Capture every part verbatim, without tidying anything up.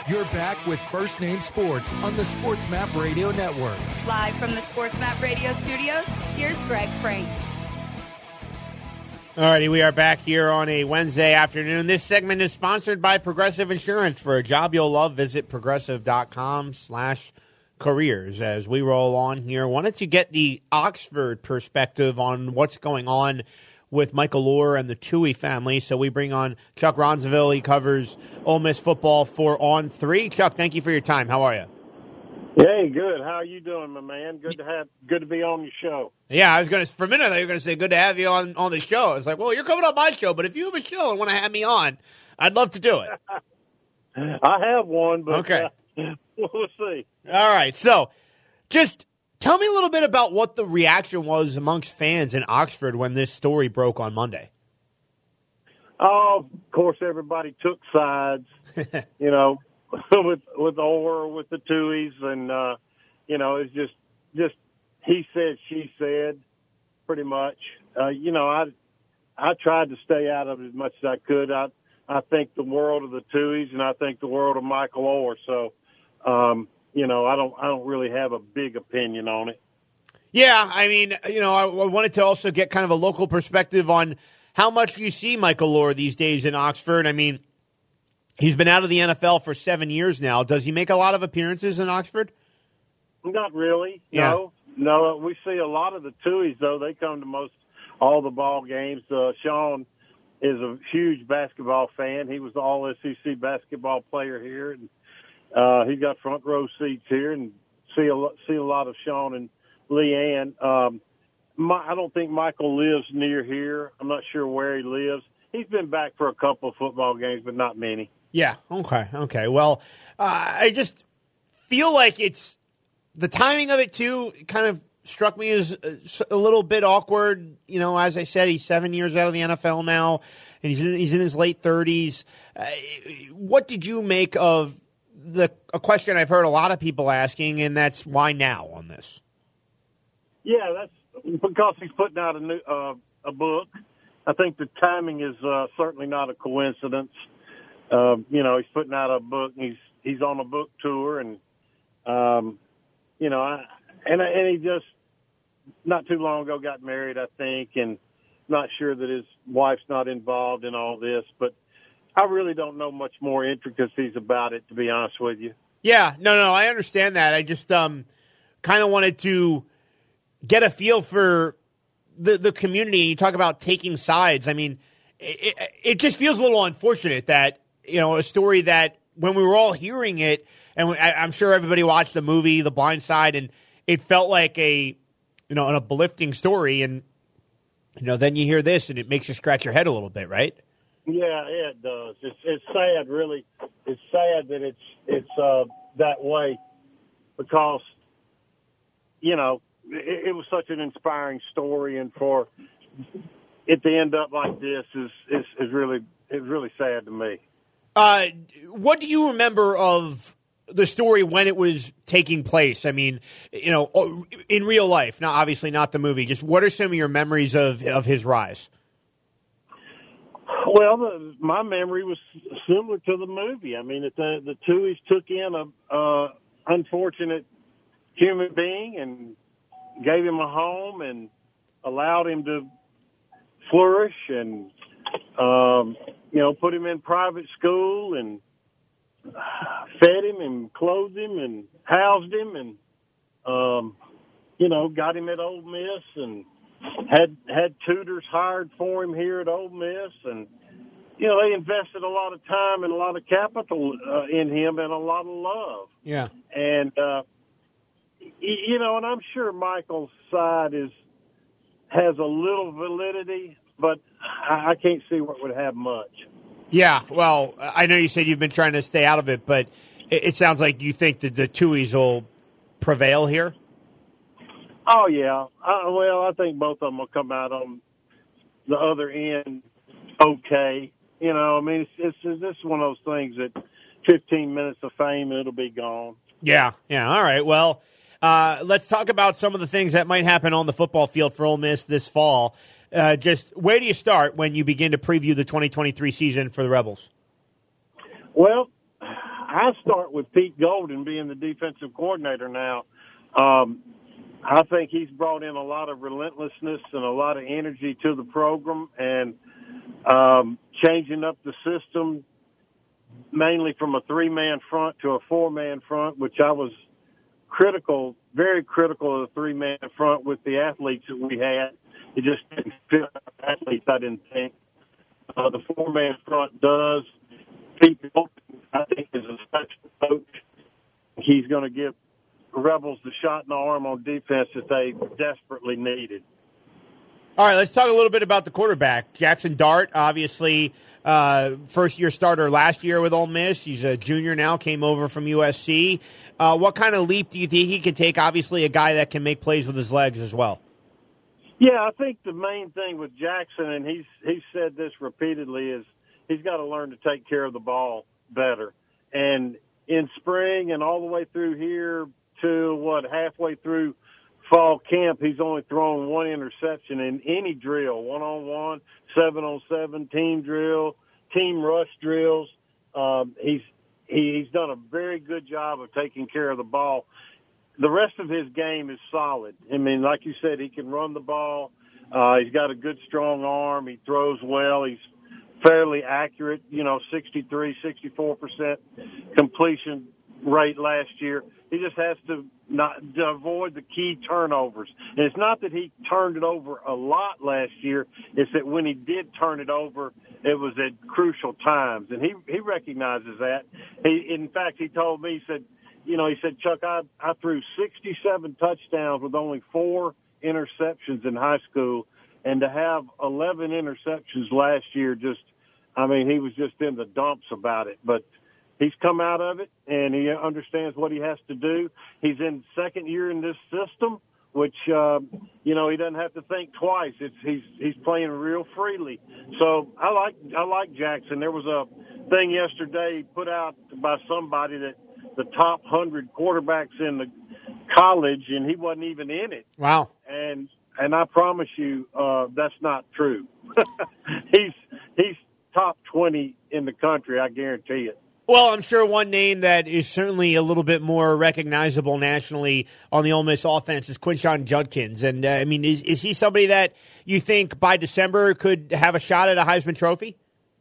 You're back with First Name Sports on the Sports Map Radio Network. Live from the Sports Map Radio studios, here's Greg Frank. All righty, we are back here on a Wednesday afternoon. This segment is sponsored by Progressive Insurance. For a job you'll love, visit progressive.com slash careers. As we roll on here, wanted to get the Oxford perspective on what's going on with Michael Orr and the Tui family. So we bring on Chuck Ronzaville. He covers Ole Miss football for On three. Chuck, thank you for your time. How are you? Hey, good. How are you doing, my man? Good to have, good to be on your show. Yeah, I was going to, for a minute, you were going to say, good to have you on, on the show. I was like, well, you're coming on my show, but if you have a show and want to have me on, I'd love to do it. I have one, but okay. uh, we'll see. All right. So just tell me a little bit about what the reaction was amongst fans in Oxford when this story broke on Monday. Oh, of course, everybody took sides, you know, with with Orr, with the Tuies, and, uh, you know, it's just, just he said, she said, pretty much. Uh, you know, I I tried to stay out of it as much as I could. I I think the world of the Tuies, and I think the world of Michael Orr. So, um, you know, I don't I don't really have a big opinion on it. Yeah, I mean, you know, I, I wanted to also get kind of a local perspective on how much you see Michael Orr these days in Oxford. I mean, he's been out of the N F L for seven years now. Does he make a lot of appearances in Oxford? Not really. Yeah. No, no. We see a lot of the Tuies, though. They come to most all the ball games. Uh, Sean is a huge basketball fan. He was the All S E C basketball player here, and uh, he got front row seats here, and see a lo- see a lot of Sean and Leanne. Um, my, I don't think Michael lives near here. I'm not sure where he lives. He's been back for a couple of football games, but not many. Yeah. Okay. Okay. Well, uh, I just feel like it's the timing of it too. Kind of struck me as a little bit awkward. You know, as I said, he's seven years out of the N F L now, and he's in, he's in his late thirties. Uh, what did you make of the a question I've heard a lot of people asking, and that's why now on this? Yeah, that's because he's putting out a new uh, a book. I think the timing is uh, certainly not a coincidence. Uh, you know, he's putting out a book. And he's he's on a book tour, and um, you know, I, and and he just not too long ago got married, I think, and not sure that his wife's not involved in all this. But I really don't know much more intricacies about it, to be honest with you. Yeah, no, no, I understand that. I just um, kind of wanted to get a feel for the the community. You talk about taking sides. I mean, it, it, it just feels a little unfortunate that, you know, a story that when we were all hearing it, and I, I'm sure everybody watched the movie The Blind Side, and it felt like a, you know, an uplifting story, and, you know, then you hear this, and it makes you scratch your head a little bit, right? Yeah, it does. It's it's sad, really. It's sad that it's it's uh, that way, because, you know, it, it was such an inspiring story, and for it to end up like this is is, is really is really sad to me. Uh, what do you remember of the story when it was taking place? I mean, you know, in real life. Now, obviously not the movie. Just what are some of your memories of of his rise? Well, the, my memory was similar to the movie. I mean, the the Tuies took in a uh, unfortunate human being and gave him a home and allowed him to flourish, and um, you know, put him in private school and fed him and clothed him and housed him, and um, you know, got him at Ole Miss, and had had tutors hired for him here at Ole Miss, and you know, they invested a lot of time and a lot of capital uh, in him and a lot of love. Yeah, and uh, you know, and I'm sure Michael's side is has a little validity, but I can't see what would have much. Yeah, well, I know you said you've been trying to stay out of it, but it, it sounds like you think that the Tuies will prevail here. Oh, yeah. Uh, well, I think both of them will come out on the other end okay. You know, I mean, it's, it's this is one of those things that fifteen minutes of fame, it'll be gone. Yeah, yeah. All right, well, uh, let's talk about some of the things that might happen on the football field for Ole Miss this fall. Uh, just where do you start when you begin to preview the twenty twenty-three season for the Rebels? Well, I start with Pete Golden being the defensive coordinator now. Um, I think he's brought in a lot of relentlessness and a lot of energy to the program, and um, changing up the system mainly from a three-man front to a four-man front, which I was critical, very critical of the three-man front with the athletes that we had. It just didn't fit our athletes, I didn't think. Uh, the four-man front does. Pete Golden, I think, is a special coach. He's going to give Rebels the shot in the arm on defense that they desperately needed. All right, let's talk a little bit about the quarterback. Jackson Dart, obviously, uh, first-year starter last year with Ole Miss. He's a junior now, came over from U S C. Uh, what kind of leap do you think he can take? Obviously, a guy that can make plays with his legs as well. Yeah, I think the main thing with Jackson, and he's he's said this repeatedly, is he's got to learn to take care of the ball better. And in spring and all the way through here to, what, halfway through fall camp, he's only thrown one interception in any drill, one-on-one, seven-on-seven, team drill, team rush drills. Um, he's he, he's done a very good job of taking care of the ball. The rest of his game is solid. I mean, like you said, he can run the ball. Uh, he's got a good, strong arm. He throws well. He's fairly accurate, you know, sixty-three, sixty-four percent completion rate last year. He just has to not to avoid the key turnovers. And it's not that he turned it over a lot last year. It's that when he did turn it over, it was at crucial times. And he, he recognizes that. He, in fact, he told me, he said, you know, he said, Chuck, I, I threw sixty-seven touchdowns with only four interceptions in high school. And to have eleven interceptions last year, just, I mean, he was just in the dumps about it. But he's come out of it, and he understands what he has to do. He's in second year in this system, which, uh, you know, he doesn't have to think twice. It's he's he's playing real freely. So I like I like Jackson. There was a thing yesterday put out by somebody that the top one hundred quarterbacks in the college, and he wasn't even in it. Wow. And and I promise you uh, that's not true. he's he's top twenty in the country, I guarantee it. Well, I'm sure one name that is certainly a little bit more recognizable nationally on the Ole Miss offense is Quinshon Judkins. And, uh, I mean, is, is he somebody that you think by December could have a shot at a Heisman Trophy?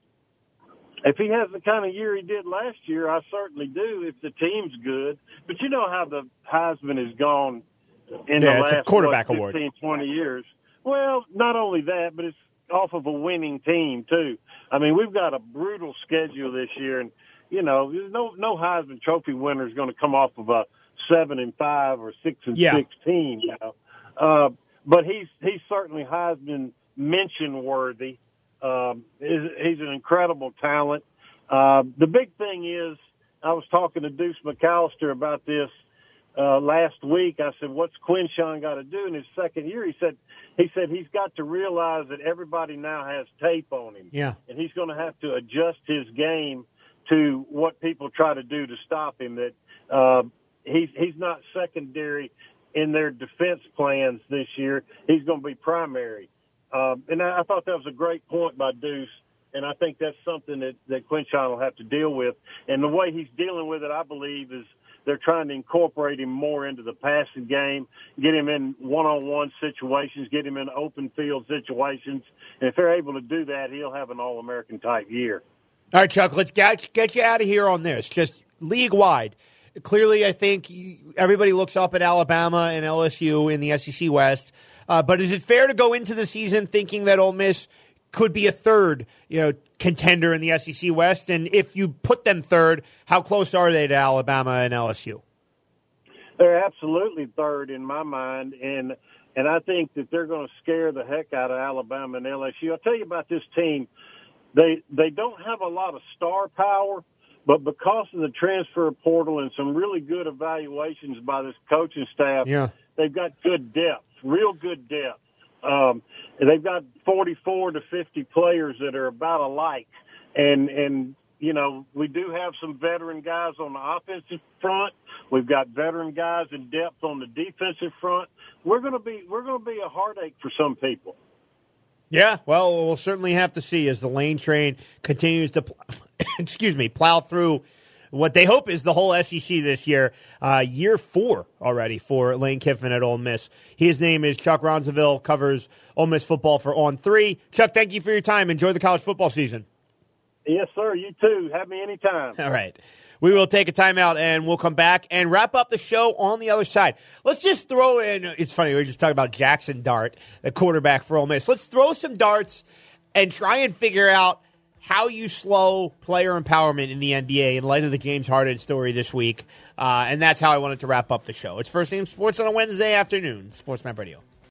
If he has the kind of year he did last year, I certainly do, if the team's good. But you know how the Heisman has gone in yeah, the it's last a quarterback what, award. fifteen, twenty years. Well, not only that, but it's off of a winning team, too. I mean, we've got a brutal schedule this year, and you know, no no Heisman Trophy winner is going to come off of a seven and five or six and yeah. six team. You know, uh, but he's he's certainly Heisman mention worthy. Um, he's, he's an incredible talent. Uh, the big thing is, I was talking to Deuce McAllister about this uh, last week. I said, "What's Quinshon got to do in his second year?" He said, "He said he's got to realize that everybody now has tape on him, yeah, and he's going to have to adjust his game to what people try to do to stop him, that uh, he's he's not secondary in their defense plans this year. He's going to be primary." Um, and I, I thought that was a great point by Deuce, and I think that's something that, that Quinshon will have to deal with. And the way he's dealing with it, I believe, is they're trying to incorporate him more into the passing game, get him in one-on-one situations, get him in open field situations. And if they're able to do that, he'll have an All-American type year. All right, Chuck, let's get, get you out of here on this. Just league-wide. Clearly, I think everybody looks up at Alabama and L S U in the S E C West. Uh, but is it fair to go into the season thinking that Ole Miss could be a third, you know, contender in the S E C West? And if you put them third, how close are they to Alabama and L S U? They're absolutely third in my mind, and and I think that they're going to scare the heck out of Alabama and L S U. I'll tell you about this team. They they don't have a lot of star power, but because of the transfer portal and some really good evaluations by this coaching staff, yeah. they've got good depth, real good depth. Um, they've got forty-four to fifty players that are about alike, and and you know we do have some veteran guys on the offensive front. We've got veteran guys in depth on the defensive front. We're going to be we're going to be a heartache for some people. Yeah, well, we'll certainly have to see as the Lane train continues to, excuse me, plow through what they hope is the whole S E C this year. Uh, year four already for Lane Kiffin at Ole Miss. His name is Chuck Ronzaville, covers Ole Miss football for On three. Chuck, thank you for your time. Enjoy the college football season. Yes, sir. You too. Have me anytime. All right. We will take a timeout, and we'll come back and wrap up the show on the other side. Let's just throw in – it's funny, we were just talking about Jackson Dart, the quarterback for Ole Miss. Let's throw some darts and try and figure out how you slow player empowerment in the N B A in light of the James Harden story this week. Uh, and that's how I wanted to wrap up the show. It's First Name Sports on a Wednesday afternoon. Sports Map Radio.